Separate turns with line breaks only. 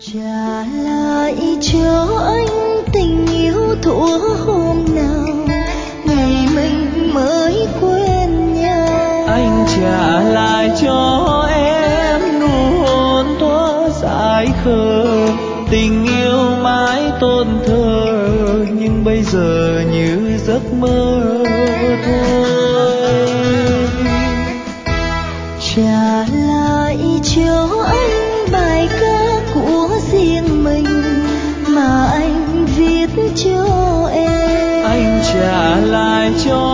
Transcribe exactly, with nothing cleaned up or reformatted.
trả lại cho anh tình yêu thuở hôm nào ngày mình mới quen nhau.
Anh trả lại cho em nụ hôn thuở dại khờ, tình yêu mãi tôn thờ nhưng bây giờ như giấc mơ thôi.
Trả lại cho anh bài ca của riêng mình mà anh viết cho em.
Anh trả lại cho